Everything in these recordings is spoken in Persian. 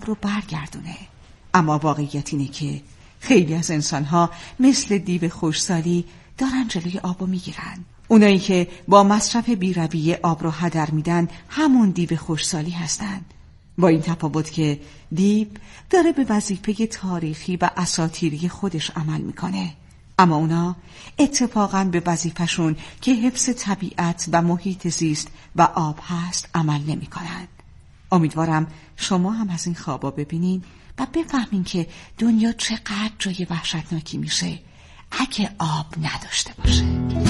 آب رو برگردونه. اما واقعیت اینه که خیلی از انسان‌ها مثل دیو خشکسالی دارن جلوی آب رو میگیرن. اونایی که با مصرف بی‌رویه آب رو هدر میدن همون دیو خشکسالی هستن. با این تفاوت که دیو داره به وظیفه تاریخی و اساطیری خودش عمل میکنه، اما اونا اتفاقاً به وظیفه‌شون که حفظ طبیعت و محیط زیست و آب هست عمل نمیکنن. امیدوارم شما هم از این خوابا ببینین و بفهمین که دنیا چقدر جای وحشتناکی میشه اگه آب نداشته باشه.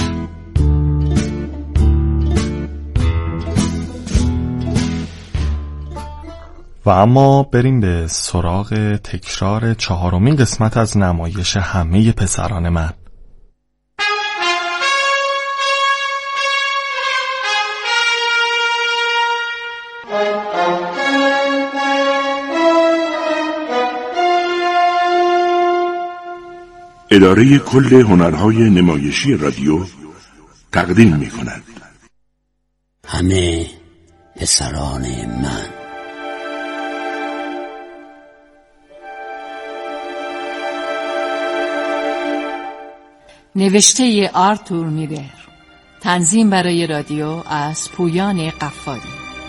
و اما بریم به سراغ تکرار 4مین قسمت از نمایش همه پسران من. اداره کل هنرهای نمایشی رادیو تقدیم می‌کند همه پسران من. نوشته آرتور میلر، تنظیم برای رادیو از پویان قفاری.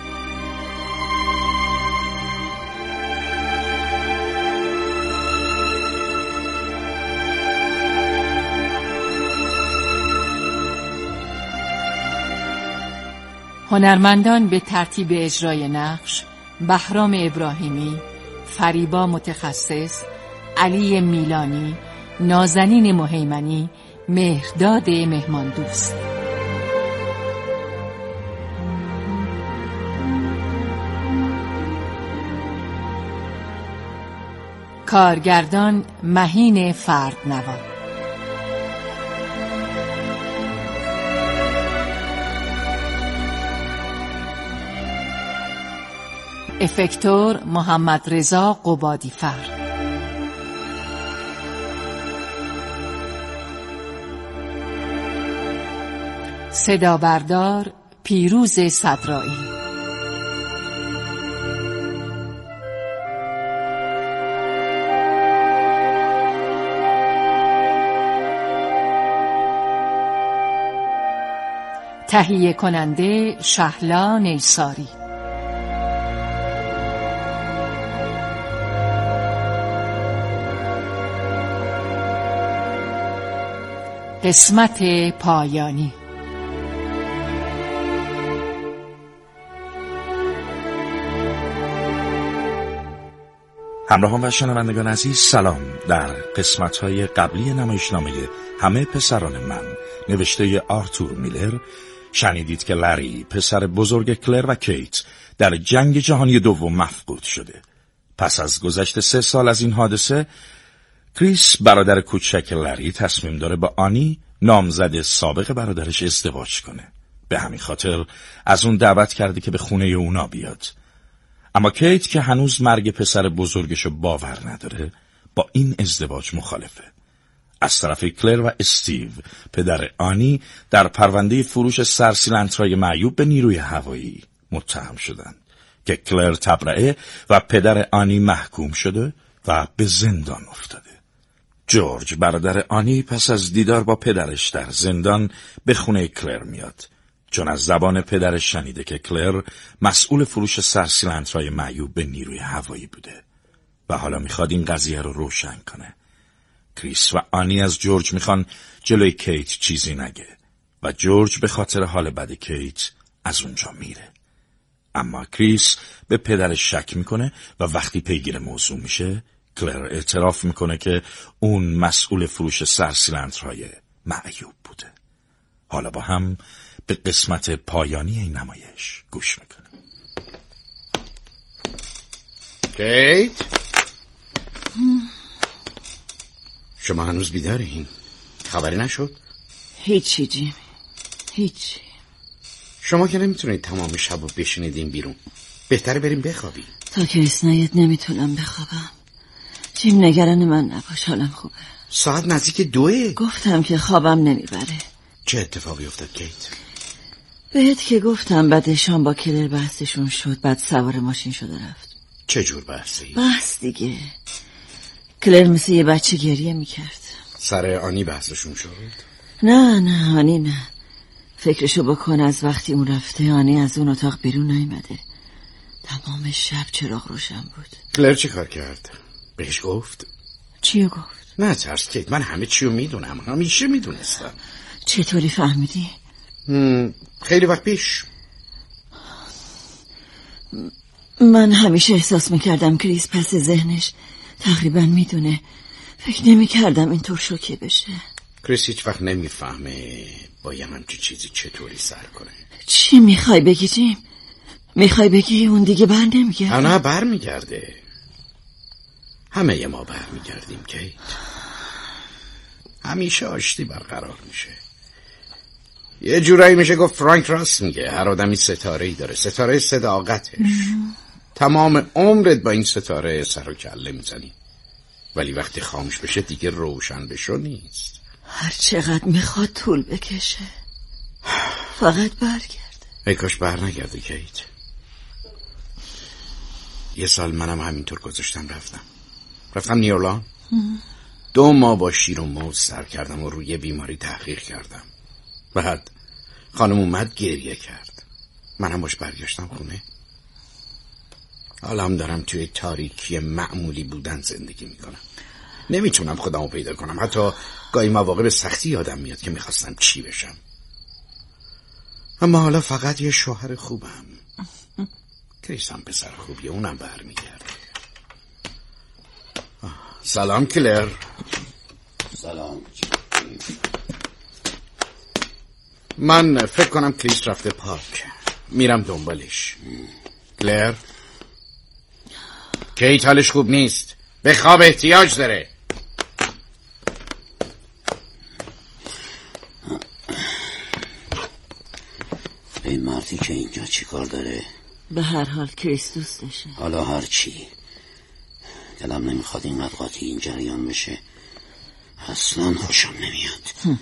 هنرمندان به ترتیب اجرای نقش: بهرام ابراهیمی، فریبا متخصص، علی میلانی، نازنین مهیمنی، مهرداد مهمان دوست. کارگردان مهین فردنوا. افکتور محمد رضا قبادی‌فر. صدا بردار پیروز صدرایی. تهیه کننده شهلا نیساری. قسمت پایانی. همراهان و شنوندگان عزیز، سلام. در قسمت‌های قبلی نمایشنامه همه پسران من نوشته آرتور میلر شنیدید که لری پسر بزرگ کلر و کیت در جنگ جهانی دوم مفقود شده. پس از گذشت 3 سال از این حادثه، کریس برادر کوچک لری تصمیم داره با آنی نامزد سابق برادرش ازدواج کنه. به همین خاطر از اون دعوت کرده که به خونه اونا بیاد. اما کیت که هنوز مرگ پسر بزرگشو باور نداره با این ازدواج مخالفه. از طرف کلر و استیو پدر آنی در پرونده فروش سرسیلندرهای معیوب به نیروی هوایی متهم شدند که کلر تبرئه و پدر آنی محکوم شده و به زندان افتاده. جورج برادر آنی پس از دیدار با پدرش در زندان به خونه کلر میاد، چون از زبان پدرش شنیده که کلر مسئول فروش سرسیلندرهای معیوب به نیروی هوایی بوده و حالا میخواد این قضیه رو روشن کنه. کریس و آنی از جورج میخوان جلوی کیت چیزی نگه و جورج به خاطر حال بد کیت از اونجا میره. اما کریس به پدرش شک میکنه و وقتی پیگیر موضوع میشه، کلر اعتراف میکنه که اون مسئول فروش سرسیلندرهای معیوب بوده. حالا با هم به قسمت پایانی این نمایش گوش میکنیم. کیت، شما هنوز بیدارین؟ خبری نشد؟ هیچی جیم، هیچی. شما که نمیتونید تمام شب رو بشینیدین بیرون. بهتره بریم بخوابیم. تا که اسنایت نمیتونم بخوابم. جیم نگران من نباش، حالم خوبه. ساعت نزدیک 2. گفتم که خوابم نمیبره. چه اتفاقی افتاد کیت؟ بهت که گفتم بعد شام با کلر بحثشون شد، بعد سوار ماشین شده رفت. چه جور بحثی؟ بحث دیگه. کلر مثل یه بچه گریه میکرد. سر آنی بحثشون شد؟ نه آنی نه. فکرشو بکن از وقتی اون رفته آنی از اون اتاق بیرون نیامده. تمام شب چراغ روشن بود. کلر چی کار کرد؟ بهش گفت؟ چیو گفت؟ نه ترس کیت، من همه چیو میدونم، همیشه میدونستم. چطوری فهمیدی؟ خیلی وقت پیش. من همیشه احساس میکردم کریس پس ذهنش تقریبا میدونه. فکر نمیکردم اینطور شوکه بشه. کریس هیچ وقت نمیفهمه با یه همچی چیزی چطوری سر کنه. چی میخوای بگی جیم؟ میخوای بگی اون دیگه بر نمیگرده؟ نه بر میگرده. همه ما بر میگردیم کیت. همیشه آشتی برقرار میشه. یه جورایی میشه گفت فرانک راست میگه، هر آدمی ستاره‌ای داره، ستاره صداقتش. تمام عمرت با این ستاره سر و کله میزنی، ولی وقتی خاموش بشه دیگه روشن بشو نیست. هر چقدر میخواد طول بکشه فقط برگرده. ای کاش بر نگرده کیت. یه سال منم همینطور گذاشتم رفتم نیورلان. 2 ماه با شیر و موز سر کردم و روی بیماری تحقیق کردم. بعد خانم اومد گریه کرد، منم باش برگشتم خونه. حالا هم دارم توی تاریکی معمولی بودن زندگی میکنم. نمیتونم خودمو پیدا کنم. حتی گاهی مواقع به سختی یادم میاد که میخواستم چی بشم. اما حالا فقط یه شوهر خوبم. کریس هم پسر خوبیه، اونم برمیگرده. سلام کلر. سلام. من فکر کنم کریس رفته پارک، میرم دنبالش. کلر، کیت حالش خوب نیست، به خواب احتیاج داره. این مردی که اینجا چی کار داره؟ به هر حال کریس دوستشه. حالا هر چی، دلم نمیخواد اینقدر قاطی این جریان بشه. اصلا خوشم نمیاد.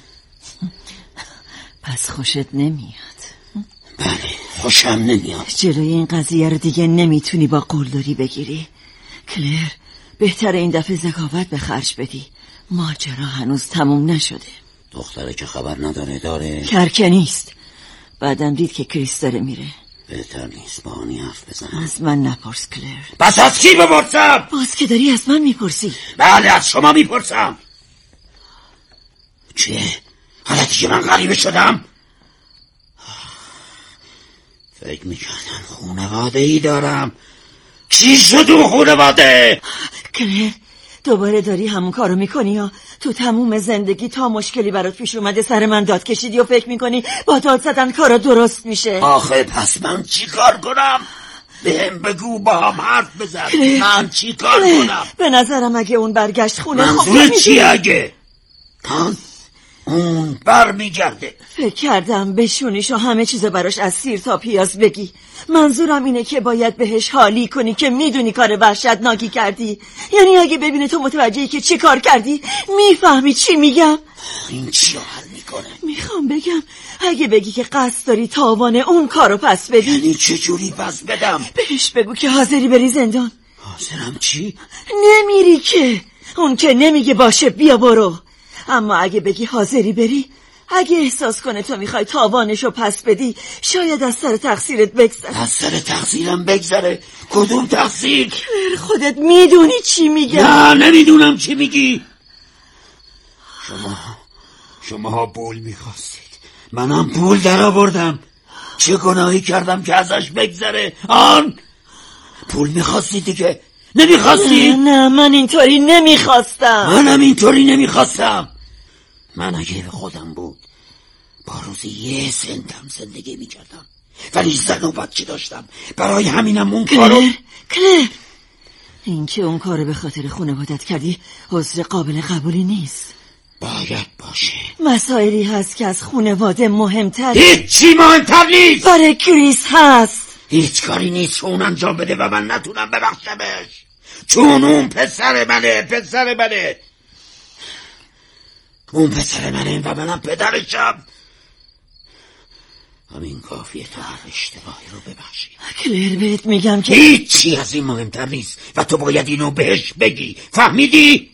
پس خوشت نمیاد؟ بله خوشم نمیاد. جلوی این قضیه رو دیگه نمیتونی با قلدری بگیری. کلر، بهتره این دفعه ذکاوت به خرج بدی. ماجرا هنوز تموم نشده. دختره که خبر نداره داره؟ کرکه نیست. بعدم دید که کریس داره میره. بهتر نیست با آنی حرف بزنم. از من نپرس کلر. بس از کی بپرسم؟ باز که داری از من میپرسی. بله از شما میپرسم. چیه؟ حالتی که من غریبه شدم؟ فکر میکردم خونواده ای دارم. چی شد اون خونواده؟ کلر، دوباره داری همون کارو میکنی یا تو تموم زندگی تا مشکلی برات پیش اومده سر من داد کشیدی و فکر میکنی با داد زدن کارا درست میشه؟ آخه پس من چی کار کنم؟ بهم بگو با هم حرف بزن. من چی کار کنم؟ به نظرم اگه اون برگشت خونه منظور چی اگه؟ اون بر میگرده. فکر کردم بشونیش و همه چیزو براش از سیر تا پیاز بگی. منظورم اینه که باید بهش حالی کنی که میدونی کار وحشتناکی کردی. یعنی اگه ببینه تو متوجهی که چی کار کردی میفهمی چی میگم. این چی حل میکنه؟ میخوام بگم اگه بگی که قصد داری تاوان اون کارو پس بدی. یعنی چه جوری پس بدم؟ بهش بگو که حاضری بری زندان. حاضرم چی؟ نمیری که. اون که نمیگه باشه بیا برو. اما اگه بگی حاضری بری، اگه احساس کنه تو میخوای تاوانشو پس بدی، شاید از سر تقصیرت بگذره. از سر تقصیرم بگذره؟ کدوم تقصیر؟ خودت میدونی چی میگم. نه نمیدونم چی میگی. شما پول میخواستید، منم پول در آوردم. چه گناهی کردم که ازش بگذره؟ پول میخواستید دیگه. نمیخواستید؟ نه من اینطوری نمیخواستم. منم اینطوری نمیخواستم. من اگه به خودم بود با روزی 1 سنتم زندگی میکردم، ولی زن و بچه داشتم. برای همینم اون کارو. کلر، این که اون کارو به خاطر خانوادت کردی عذر قابل قبولی نیست. باید باشه. مسائلی هست که از خانواده مهمتر. هیچی مهمتر نیست. برای کریس هست. هیچ کاری نیست اون انجام بده و من نتونم ببخشمش، چون اون پسر منه. اون پسر منه و منم پدرشم. همین کافیه تا هر اشتباهی رو ببخشی. کلر بهت میگم که هیچی از این مهمتر نیست و تو باید اینو بهش بگی. فهمیدی؟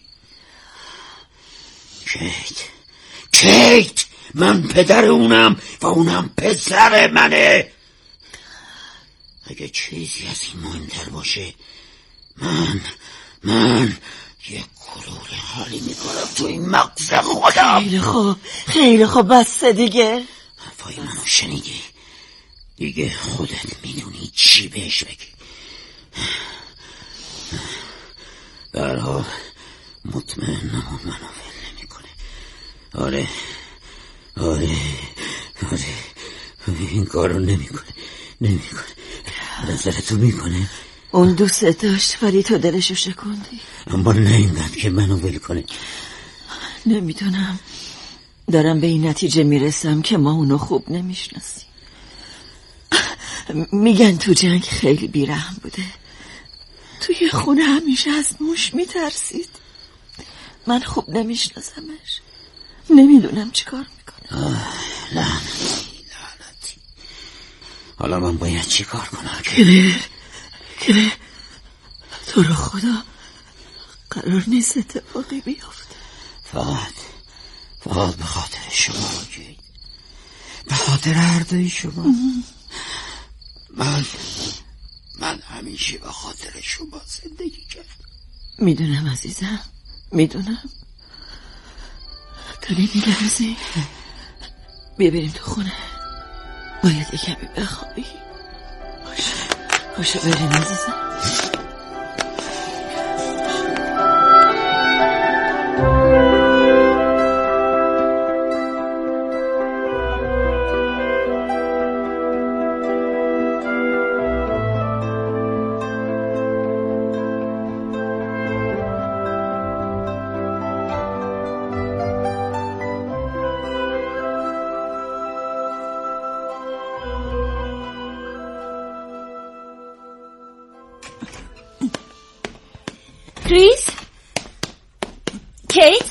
کیت من پدر اونم و اونم پسر منه. اگه چیزی از این مهمتر باشه من یه گلوله حالی میکنم تو این مغز خودم. خیلی خوب بس دیگه. حرفای منو شنیدی؟ دیگه خودت میدونی چی بهش بگی. در حال مطمئنم منو ول نمیکنه. آره این کارو نمیکنه. نظرتو میکنه؟ اون دوست داشت ولی تو دلشو شکوندی. اما نه اینقدر که منو ول کنه. نمیدونم، دارم به این نتیجه میرسم که ما اونو خوب نمیشناسیم. میگن تو جنگ خیلی بیرحم بوده، توی خونه همیشه از موش میترسید. من خوب نمیشناسمش، نمیدونم چی کار میکنه. لعنتی. حالا من باید چی کار کنم؟ کلر تو رو خدا قرار نیست اتفاقی بیافته. فقط به خاطر شما گید، به خاطر هر دوی شما. من همیشه به خاطر شما زندگی کردم. میدونم عزیزم، میدونم داری میلرزی. بیا بریم تو خونه، باید یه کمی بخوابی. باشه بریم عزیزم. کریس؟ کیت؟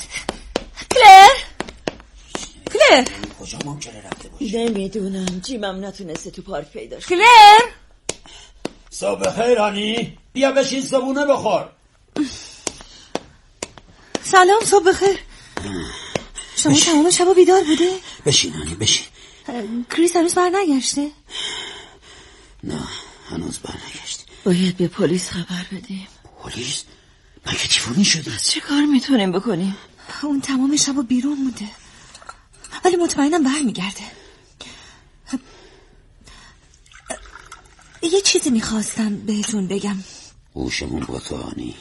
کلر کجا ممکنه رفته باشه؟ نمیدونم، جیمم نتونسته تو پارک پیداش. کلر صبح خیر هانی، بیا بشین صبونه بخور. سلام، صبح خیر. شما تمام شبا بیدار بوده؟ بشین هانی بشین. کریس هنوز بر نگشته؟ نه هنوز بر نگشته. باید به پلیس خبر بدیم. پلیس؟ مگه تیفونی شده؟ چه کار میتونیم بکنیم؟ اون تمام شبا بیرون بوده، ولی مطمئنم برمیگرده. یه چیزی میخواستم بهتون بگم. گوشمون با تو هانی.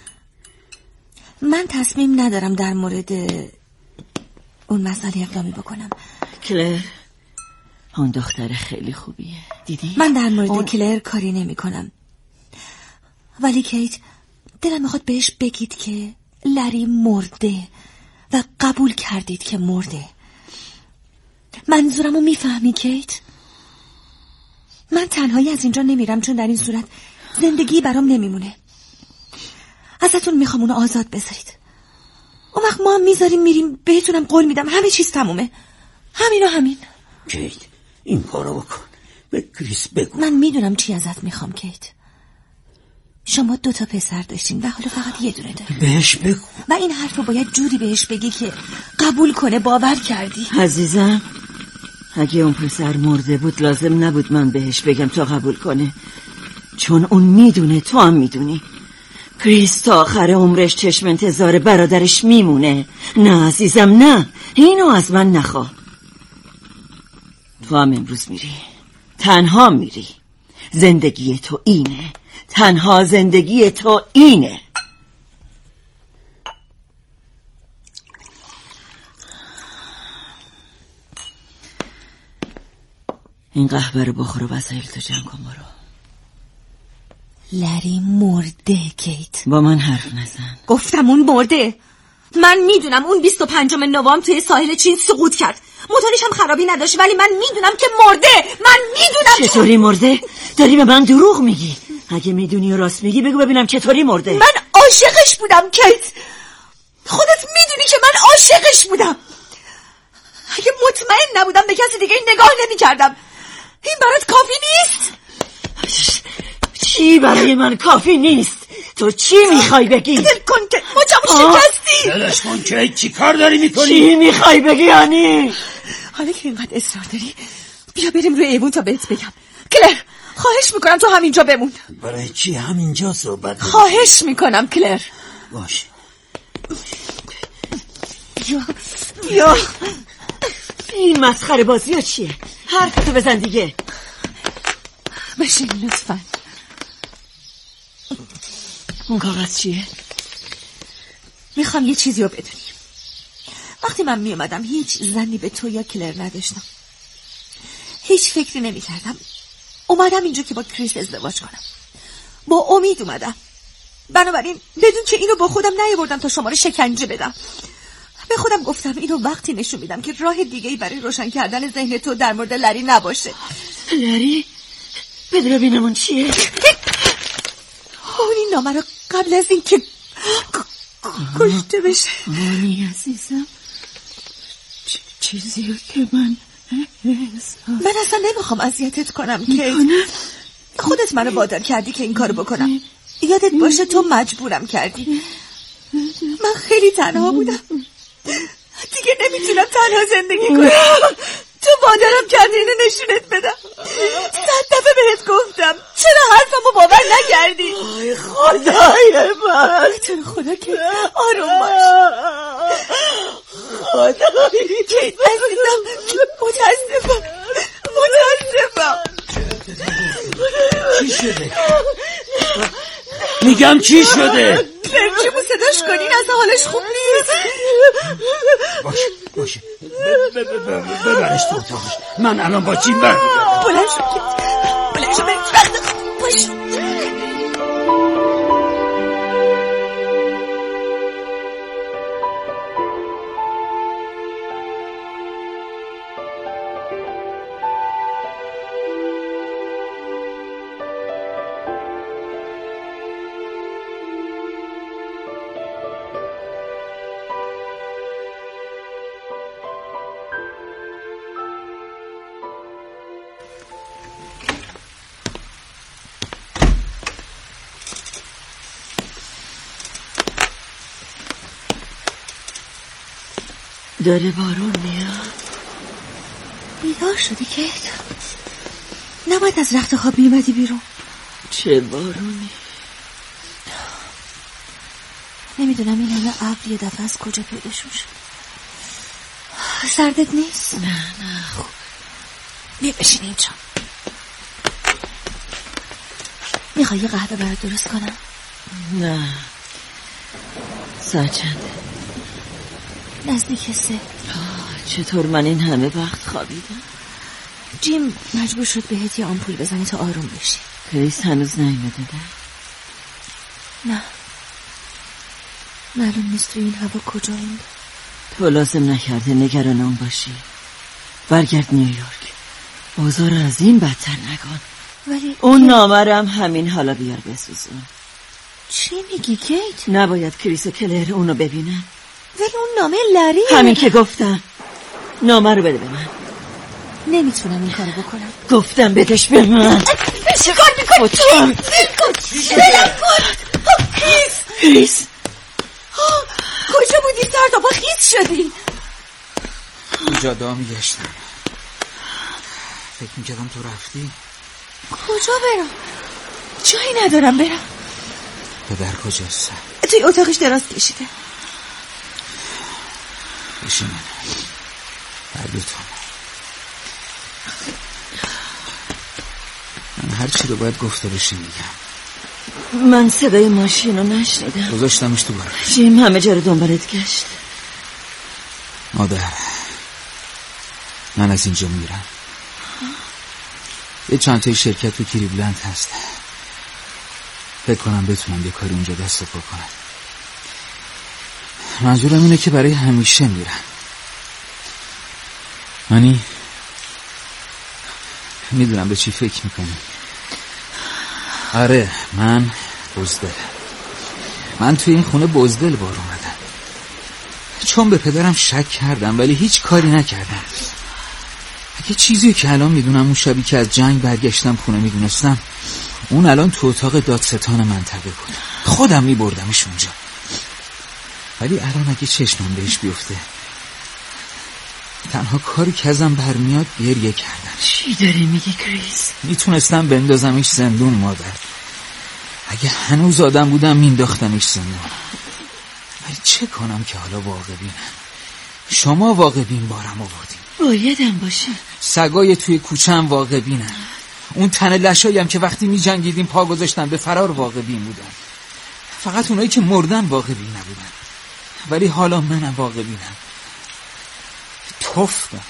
من تصمیم ندارم در مورد اون مسئله اقدامی بکنم. کلر اون دختر خیلی خوبیه، دیدی؟ من در مورد کلر کاری نمی کنم، ولی کیت دلم میخواد بهش بگید که لری مرده و قبول کردید که مرده. منظورمو میفهمی کیت؟ من تنهایی از اینجا نمیرم، چون در این صورت زندگی برام نمیمونه. ازتون میخوام اونو آزاد بذارید. اون وقت ما هم میذاریم میریم، بهتونم قول میدم همه چیز تمومه. همین و همین. کیت این کارو بکن، به کریس بگو. من میدونم چی ازت میخوام کیت. شما 2 پسر داشتین و حالا فقط یه دونه داری. بهش بگو. و این حرف رو باید جوری بهش بگی که قبول کنه، باور کردی. عزیزم اگه اون پسر مرده بود لازم نبود من بهش بگم تا قبول کنه، چون اون میدونه، تو هم میدونی. کریس تا آخر عمرش چشم انتظار برادرش میمونه. نه عزیزم نه، اینو از من نخواه. تو هم امروز میری، تنها میری. زندگی تو اینه، تنها زندگی تو اینه. این قهوه رو بخور و وسایل تو جمع کن برو. لری مرده کیت. با من حرف نزن. گفتم اون مرده. من میدونم اون 25 نوامبر توی ساحل چین سقوط کرد. موتورش هم خرابی نداشت، ولی من میدونم که مرده. من میدونم. چطوری مرده؟ داری به من دروغ میگی. اگه میدونی و راست میگی بگو ببینم چطوری مرده. من عاشقش بودم کیت. خودت میدونی که من عاشقش بودم. اگه مطمئن نبودم به کسی دیگه نگاه نمی‌کردم. این برات کافی نیست؟ چی برای من کافی نیست؟ تو چی میخوای بگی؟ دل کن که مچمو شکستی. دلش کن که چی کار داری میکنی؟ چی میخوای بگی آنی؟ حالا که اینقدر اصرار داری بیا بریم روی ایوون تا بهت بگم. کلر خواهش میکنم تو همینجا بمون. برای چی همینجا صحبت کنی؟ خواهش میکنم کلر. باشه. بیا این مسخره بازی ها چیه؟ حرفتو بزن دیگه. بشین لطفا. اون کاغذ چیه؟ میخوام یه چیزی رو بدونی. وقتی من میومدم هیچ زنی به تو یا کلر نداشتم. هیچ فکری نمیکردم. اومدم اینجا که با کریس ازدواج کنم. با امید اومدم. بنابراین بدون که اینو با خودم نیاوردم تا شما رو شکنجه بدم. به خودم گفتم اینو وقتی نشون میدم که راه دیگه‌ای برای روشن کردن ذهن تو در مورد لری نباشه. لری؟ بده ببینمون چیه؟ اون این نامه رو قبل از این که کشته بشه. مانی عزیزم چیزی که من اصلا نمیخوام اذیتت کنم که خودت منو وادار کردی که این کارو بکنم. یادت باشه تو مجبورم کردی. من خیلی تنها بودم. دیگه نمیتونم تنها زندگی کنم. تو وادارم کردی اینو نشونت بدم. 100 دفعه بهت گفتم چرا حرفمو باور نکردی؟ ای خدای من. تو خدا که آروم باش. خدای که عزیزم متاسفم. چی شده؟ میگم چی شده؟ برچیمو صداش کنین اصلا حالش خوب نیست. باشه ببرش تو اتاقش. من الان با جیم برمیگردم. بلند شو بریم وقت باش. داره بارون میاد. بیدار شدی کیت؟ نباید از رخت خواب میومدی بیرون. چه بارونی؟ نمیدونم این همه ابر یه دفعه از کجا پیداشون شد. سردت نیست؟ نه خوب. بیا بشین اینجا. میخوای یه قهوه برات درست کنم؟ نه. ساعت چنده؟ نزدیک 3. چطور من این همه وقت خوابیدم؟ جیم مجبور شد بهت یه آمپول بزنه تا آروم بشی. کریس هنوز نیومده نه معلوم نیست تو این هوا کجا این. تو لازم نکرده نگران اون باشی. برگرد نیویورک. اوضاع رو از این بدتر نکن. ولی اون نامرم همین حالا بیار بسوزون. چی میگی کیت؟ نباید کریس و کلر اونو ببینن. ولی اون نامه لریه. همین که گفتم. نامه رو بده به من. نمیتونم این کارو بکنم. گفتم بدش به من. چی کار میکنی؟ دلم کن. کریس کجا بودی؟ سر تا پا خیس شدی. جاده میگشتم. فکر میکردم تو رفتی. کجا برم؟ جایی ندارم برم. پدر کجاست؟ توی اتاقش دراز کشیده. بشین هر دوتون. من هر چی رو باید گفته بشین میگم. من صدای ماشین رو نشنیدم. گذاشتمش تو باره. جیم همه جا رو دنبالت گشت. مادر من از اینجا میرم. یه چند تای شرکت تو کلیولند هست. فکر کنم بتونم یه کاری اونجا دست پا کنم. منظورم اینه که برای همیشه میرم. منی میدونم به چی فکر میکنی. آره من بزدلم. من توی این خونه بزدل بار اومدم. چون به پدرم شک کردم ولی هیچ کاری نکردم. یه چیزی که الان میدونم اون شبی که از جنگ برگشتم خونه میدونستم اون الان تو اتاق دادستان منطقه بود. خودم میبردمش اونجا. ولی الان اگه چشمم بهش بیفته تنها کاری که ازم برمیاد گریه کردن. چی داری میگی کریس؟ میتونستم بندازمش زندون مادر. اگه هنوز آدم بودم مینداختمش زندون. ولی چه کنم که حالا واقع بینم. شما واقع بین بارم آوردین. بایدم باشه. سگای توی کوچه هم واقع بینن. اون تن لشاییم که وقتی می جنگیدیم پا گذاشتن به فرار واقع بین بودن. فقط اونایی که مردن واقع بین نبودن. ولی حالا منم واقع بینم. توفتم.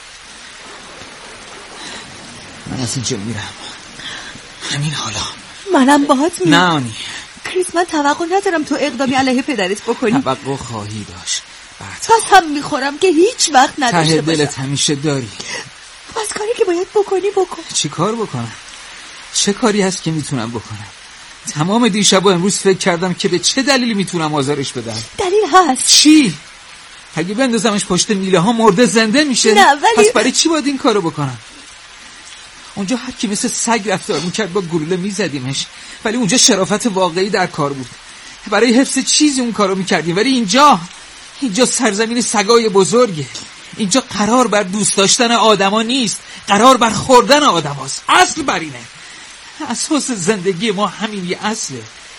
من از اینجا میرم. همین حالا. منم باهات میرم. نه آنی کریس، من توقع ندارم تو اقدامی علیه پدرت بکنی. توقع خواهی داشت. قسم میخورم که هیچ وقت نداشته باشم. ته دلت همیشه داری. بس کاری که باید بکنی بکن. چی کار بکنم؟ چه کاری هست که میتونم بکنم؟ تمام دیشب و امروز فکر کردم که به چه دلیلی میتونم آزارش بدم. دلیل هست. چی؟ اگه بندازمش پشت میله ها مرده زنده میشه. نه ولی پس برای چی باید این کارو بکنم؟ اونجا هر کی مثل سگ رفتار میکرد با گلوله میزدیمش. ولی اونجا شرافت واقعی در کار بود. برای حفظ چیزی اون کارو میکردیم. ولی اینجا سرزمین سگای بزرگه. اینجا قرار بر دوست داشتن آدما نیست، قرار بر خوردن آدماست. اصل بر اینه. اساس زندگی ما همین یه اصله.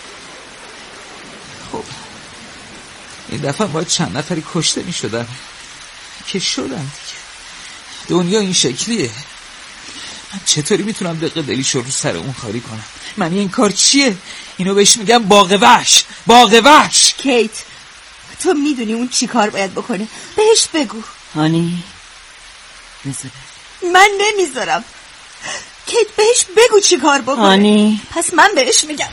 خب این دفعه باید چند نفری کشته می شدن که شدن دیگه. دنیا این شکلیه. من چطوری میتونم دقیقه دلیشو رو سر اون خالی کنم؟ من این کار چیه؟ اینو بهش میگم باغ وحش. کیت، تو میدونی اون چی کار باید بکنه. بهش بگو. هانی میذاره. من نمیذارم. کیت بهش بگو چی کار بکنه. هانی پس من بهش میگم.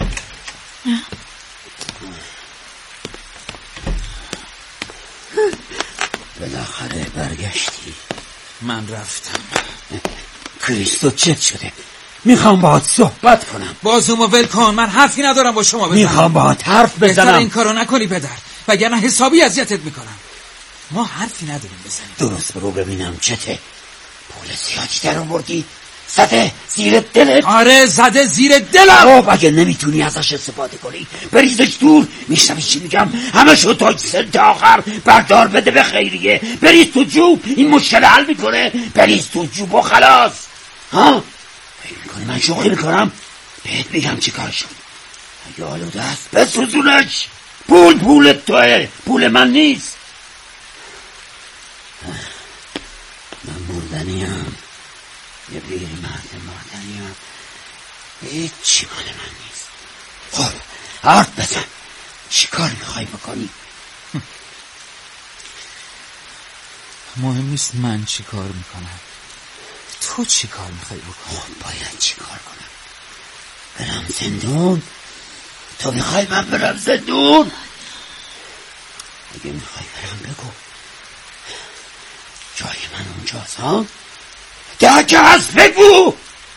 بالاخره برگشتی. من رفتم. کریستو چه شده؟ میخوام باهات صحبت کنم. بازومو ول کن. من حرفی ندارم با شما بزنم. میخوام باهات حرف بزنم. بهتر این کارو نکنی پدر، وگرنه حسابی اذیتت میکنم. ما حرفی نداریم بزنیم. درست برو ببینم چته. پول زیادی در آوردی؟ زده زیر دلت؟ آره زده زیر دلم. خب اگه نمیتونی ازش استفاده کنی بریزش دور. میشنوی چی میگم؟ همه شو تا سنت آخر بردار بده به خیریه. بریز تو جوب، این مشکل حل میکنه. بریز تو جوب و خلاص. ها فکر میکنی من شوخی میکنم؟ بهت میگم چی کار شد. اگه آلوده هست بسوزونش. پول توه، پول من نیست. من مردنیم، یه بیر مرد مردنیم. هیچی مال من نیست. خب حرف بزن. چی کار میخوای بکنی؟ مهم نیست من چی کار میکنم، تو چی کار میخوای بکنی؟ خب باید چی کار کنم؟ برم زندون؟ تو میخوای من برم زندون؟ اگه میخوای برم بگو. جای من اونجاست ها؟ که هست بگو.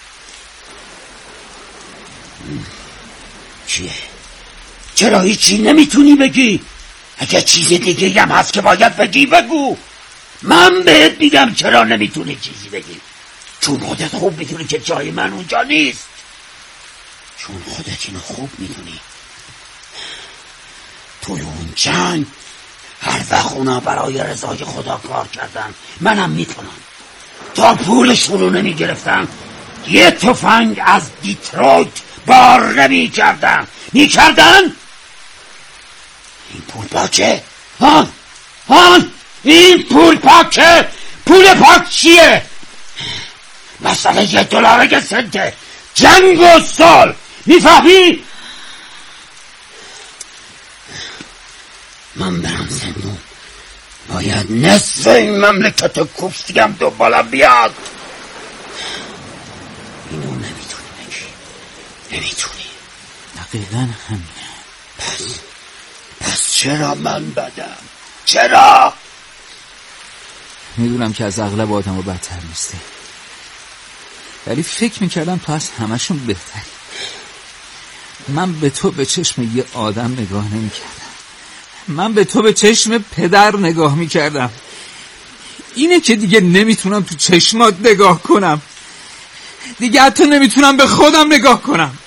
چیه؟ چرا هیچی نمیتونی بگی؟ اگه چیز دیگه هم هست که باید بگی بگو. من بهت میگم چرا نمیتونی چیزی بگی. چون خودت خوب میدونی که جای من اونجا نیست. چون خودت اینو خوب میدونی. توی اون جنگ هر وقت اونا برای رضای خدا کار کردن منم میکنم. تا پولشون رو نمیگرفتن یه تفنگ از دیترویت بار نمیکردن. این پول پاکه؟ این پول پاکه؟ پول پاک چیه؟ مثلا $1 که سنته. جنگ و سال، میفهمی؟ من برم زندون باید نصف این مملکت کوفتیم دنبالم بیاد. اینو نمیتونی بگی. نمیتونی. دقیقا همینه. پس چرا من بدم؟ چرا؟ میدونم که از اغلب آدم بدتر نیستی، ولی فکر میکردم تو از همشون بهتری. من به تو به چشم یه آدم نگاه نمیکردم. من به تو به چشم پدر نگاه میکردم. اینه که دیگه نمیتونم تو چشمات نگاه کنم، دیگه حتی نمیتونم به خودم نگاه کنم.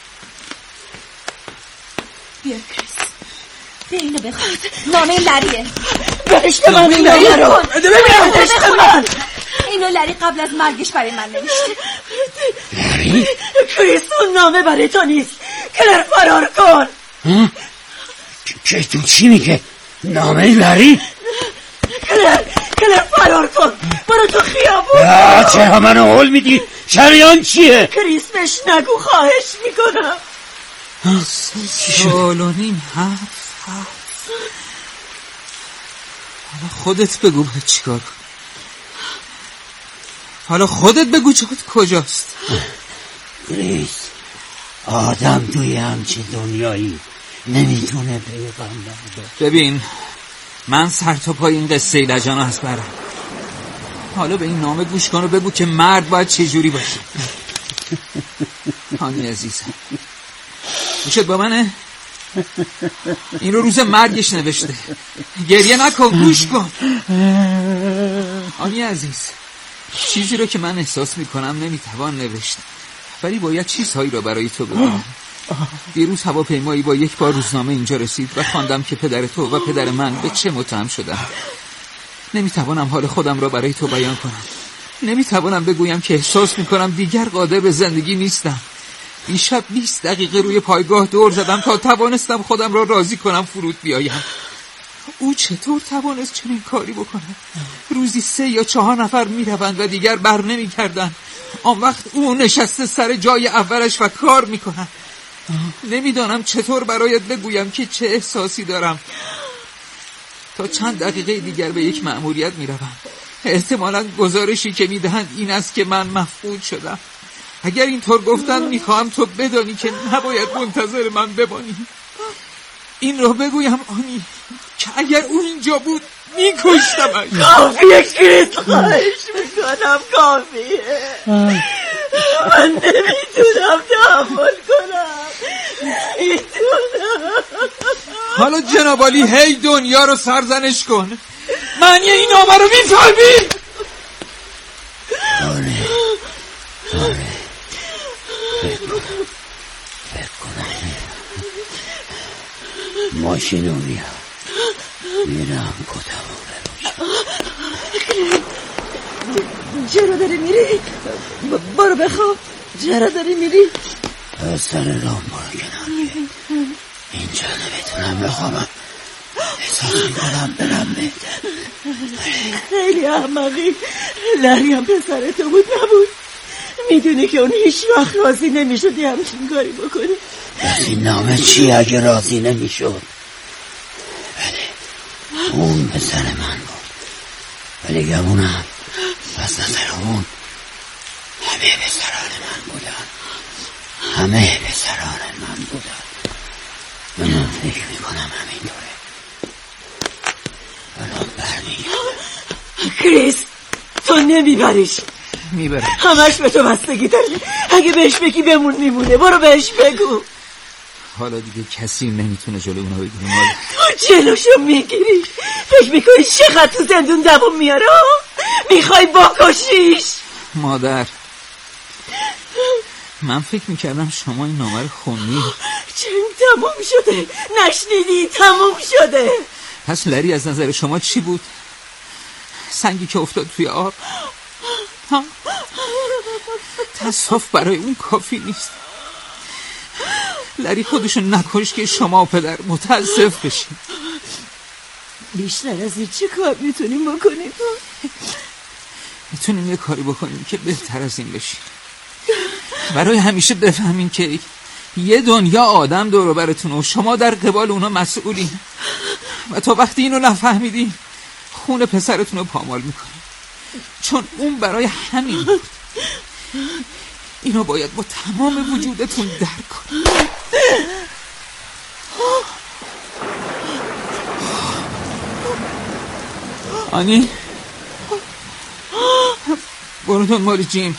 بیا کریس، بیا اینو بخواد. نامه لریه. بهشت من این نامه رو ببینم. بهشت من اینو لری قبل از مرگش برای من نوشته. لری؟ کریس اون نامه برای تو نیست. کلر فرار کن. که تو چی میگه؟ نامه لری؟ کلر فرار کن. برو تو خیابون. چرا منو هول میدی؟ شریان چیه؟ کریس بهش نگو، خواهش میکنم. 6.5 هفت. حالا خودت بگو باید چیکار کنم. حالا خودت بگو جات کجاست. کریس، آدم توی همچین دنیایی نمیتونه پیغام بده. ببین، من سر تا پای این قصه لجانو هست برم. حالا به این نامه گوش کن و بگو که مرد باید چجوری باشه. هانی عزیزم، گوشت با منه؟ این رو روز مرگش نوشته. گریه نکن، گوش کن. هانی عزیز، چیزی رو که من احساس میکنم نمیتوان نوشت، ولی باید چیزهایی رو برای تو بگم. دیروز هواپیمایی با یک بار روزنامه اینجا رسید و خواندم که پدر تو و پدر من به چه متهم شدن. نمیتوانم حال خودم را برای تو بیان کنم. نمیتوانم بگویم که احساس میکنم دیگر قادر به زندگی نیستم. دیشب 20 دقیقه روی پایگاه دور زدم تا توانستم خودم را راضی کنم فرود بیایم. او چطور توانست چنین کاری بکنه؟ روزی 3 یا 4 نفر میروند و دیگر بر نمیگردند. آن وقت او نشسته سر جای اولش و کار میکنه. نمیدانم چطور برایت بگویم که چه احساسی دارم. تا چند دقیقه دیگر به یک مأموریت میروم. احتمالاً گزارشی که میدهند این است که من مفقود شدم. اگر اینطور گفتن میخواهم تو بدانی که نباید منتظر من بمانی. این رو بگویم آنی که اگر او اینجا بود میکشتمش. کافیه کریس، خواهش میکنم، کافیه. من نمیتونم تحمل کنم، نمیتونم. حالا جناب عالی هی دنیا رو سرزنش کن. معنی این نامه رو میفهمی؟ آره فکر کنم ماشینو میرم کتمو بروشم. چرا داری میری؟ برو بخواب. چرا داری میری؟ سر رام برو کنار. اینجا نمیتونم بخوابم. احساس میکنم برم بهتر. خیلی احمقی. لریم پسر تو بود نبود؟ میدونی که اون هیچ وقت راضی نمیشد همچین کاری بکنه. از این نامه چی اگه راضی نمیشد؟ بله، اون پسر من بود، ولی گمونم از نظر اون همه پسران من بودن. همه پسران من بودن. من فکر میکنم همینطوره. الان برمیگردم. کریس، تو نمیبریش. میبرم. همش به تو بستگی داره. اگه بهش بگی بمون میمونه. برو بهش بگو. حالا دیگه کسی نمیتونه جلو اونو بگیره. مادر، تو جلوشو میگیری. فکر میکنی چقدر تو زندون دوام میاره؟ میخوای بکشیش؟ مادر، من فکر میکردم شما این نامه رو خوندی. چند تموم شده؟ نشنیدی؟ تموم شده. پس لری از نظر شما چی بود؟ سنگی که افتاد توی آب؟ تصاف برای اون کافی نیست. لری خودشو نکش که شما و پدر متاسف بشین. بیشتر از این چه کار میتونیم بکنیم؟ میتونیم یه کاری بکنیم که بهتر از این بشین. برای همیشه بفهمین که یه دنیا آدم دور و براتون و شما در قبال اونا مسئولین. و تا وقتی اینو نفهمیدین خون پسرتون رو پامال میکنین. چون اون برای همین بود. اینو باید با تمام وجودتون درک کنید. آنی برو دنبال جیم.